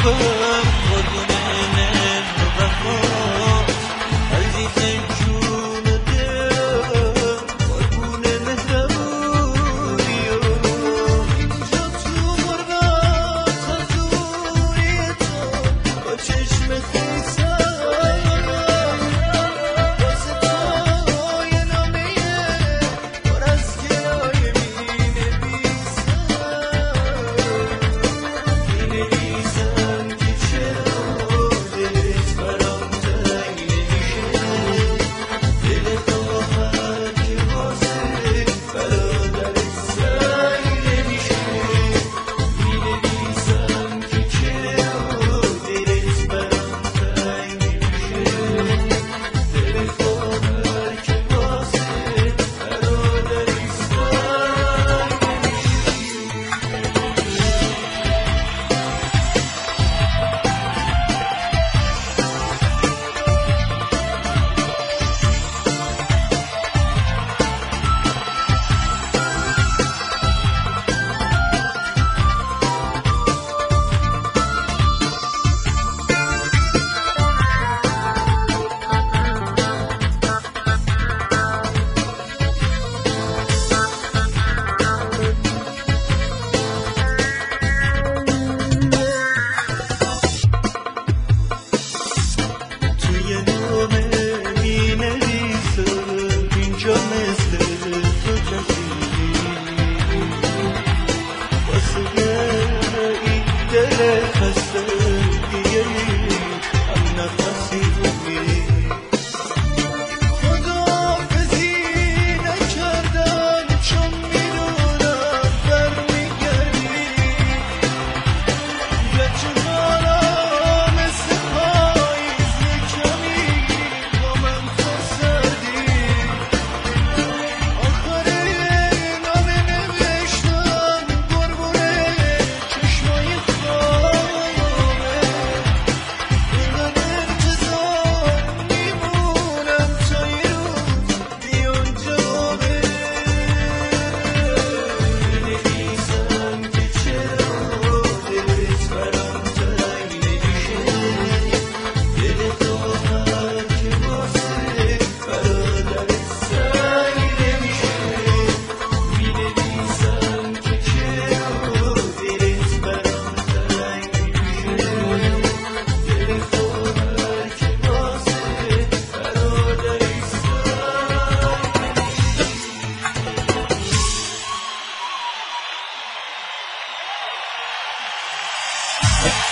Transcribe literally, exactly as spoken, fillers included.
خوبم قربون من و وفا عزیز جون و دلم قربون مهربونی اینجا تو غربت حضوری تو با چشم خیسم واسه تو یه نامه پر از گلایه مینویسم مینویسم که چرا دلت برام تنگ نمیشه دل خواهر که واسه برادرت سنگ نمیشه مینویسم که چرا دلت برام تنگ نمیشه دل خواهر که واسه برادرت توی نامه مینویسم اینجا مثل تو کسی واسه این دل خسته دیگه هم نفسی میری خداحافظی نکردم چون میدونم برمیگردی گرچه حالا مثل پاییز یکمی با من تو سردی آخر نامه نوشتم قربون چشمای خوابه اینقدر انتظار میمونم تا یه روز بیان جوابه مینویسم که چرا دلت برام تنگ نمیشه دل خواهر که واسه برادرت سنگ نمیشه مینویسم که چرا دلت برام تنگ نمیشه دل خواهر که واسه برادرت سنگ نمیشه